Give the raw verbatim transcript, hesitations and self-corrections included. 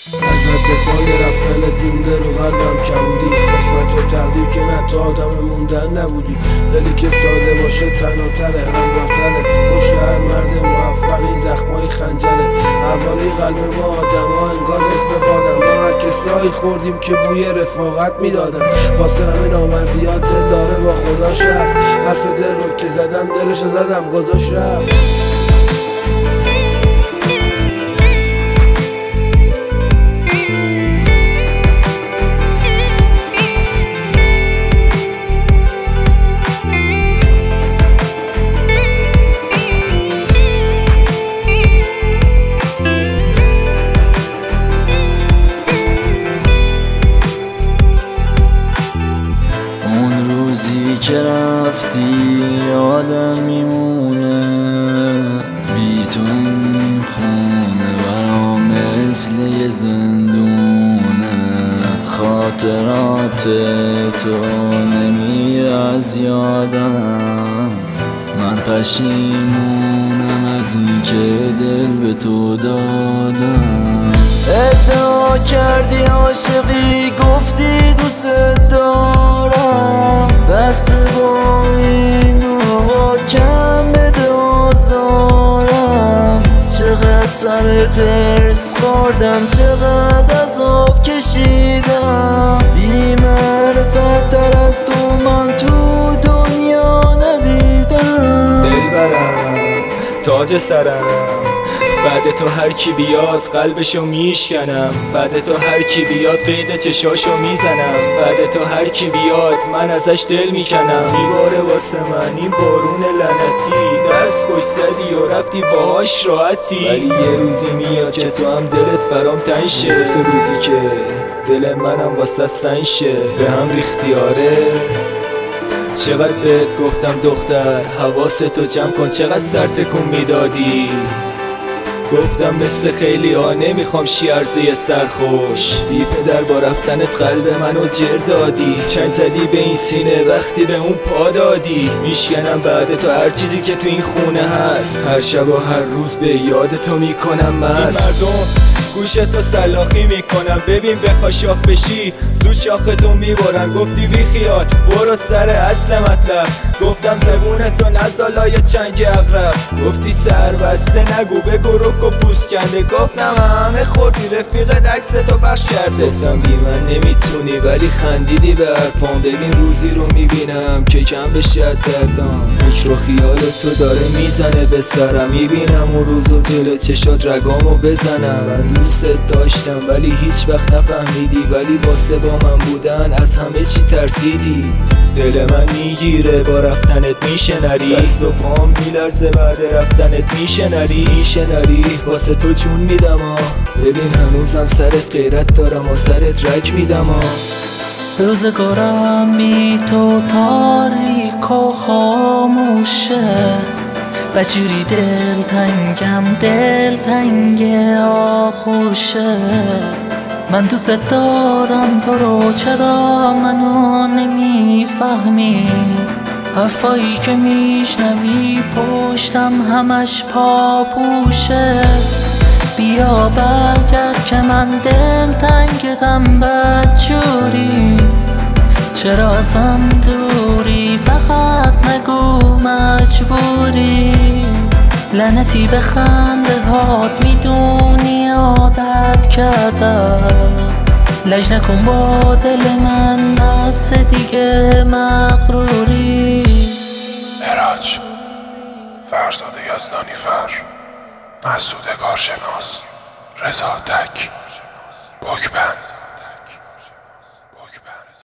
ازت دفاع رفتنت مونده رو قلبم کبودی، قسمت و تقدیر که نه تو آدم موندن نبودی. دلی که ساده باشه تنها-تره، همراه-تره، پشت هر مرد موفق این زخمای خنجره. حوالی قلب ما آدم ها انگار اسم بادم، ما کسایی خوردیم که بوی رفاقت میدادن. واسه همه نامردیات دل داره با خداش رفت، حرف دل رو که زدم دلش زدم گذاشت رفت. که رفتی یادم میمونه، بی تو این خونه برام مثل یه زندونه. خاطرات تو نمیره از یادم، من پشیمونم از این که دل به تو دادم. ادعا کردی عاشقی، گفتی دوست دارم، بس با این نوها کم بده آزارم. چقدر سر ترس خوردم، چقدر عذاب کشیدم، بی معرفت تر از تو من تو دنیا ندیدم. دلبرم تاج سرم، بعد تو هر کی بیاد قلبشو میشکنم، بعد تو هر کی بیاد قید چشاشو میزنم، بعد تو هر کی بیاد من ازش دل میکنم. میباره واسه من این بارون لعنتی، دست خوش زدی و رفتی باهاش راحتی. ولی یه روزی میاد که تو هم دلت برام تنگ شه، سه روزی که دل منم واسه سنگ شه. به هم ریختی آره، چقدر بهت گفتم دختر حواستو جمع کن، چقدر سر تکون میدادی. گفتم مثل خیلی ها نمیخوام شیرزه سرخوش، بی پدر با رفتنت قلب منو جر دادی. چنگ زدی به این سینه وقتی به اون پا دادی. میشکنم بعد تو هر چیزی که تو این خونه هست، هر شب و هر روز به یاد تو میکنم مست. این مردم گوشتو سلاخی میکنم، ببین بخوا شاخ بشی زود شاختو میبرن. گفتی بی خیال برو سر اصل مطلب، گفتم زبونتو نزالای چنگ اغرب. گفتی سر بسته نگو بگو رک و پوست کنده، گفتم همه خوردی رفیقت عکستو پخش کرده. گفتم بی من نمیتونی ولی خندیدی به حرفام، ببین روزی رو میبینم که کم بشه از دردام. فکر و خیال تو داره میزنه به سرم، میبینم اون روزو جلو چشات رگامو بزنم. من دوستت داشتم ولی هیچ وقت نفهمیدی، ولی واسه با من بودن از همه چی ترسیدی. دل من میگیره با رفتنت میشنری، دست و پام میلرزه بعد رفتنت میشنری. میشنری واسه تو چون میدم آه، ببین هنوزم سرت غیرت دارم و سرت رگ میدم آه. روزگارم بی تو تاریک و خاموشه، بجوری دل تنگم دل تنگ آخوشه. من دوست دارم تو رو، چرا منو نمیفهمی؟ حرفایی که میشنوی پشتم همش پاپوشه. بیا برگرد که من دل تنگتم بدجوری، چرا ازم دوری؟ فقط نگو مجبوری. لعنتی به خنده هات، میدونی عادت کردم. لج نکن با دل من از دیگه مغروری. معراج فرزاد یزدانی فر، مسعود کارشناس، رضا تک، بکبند.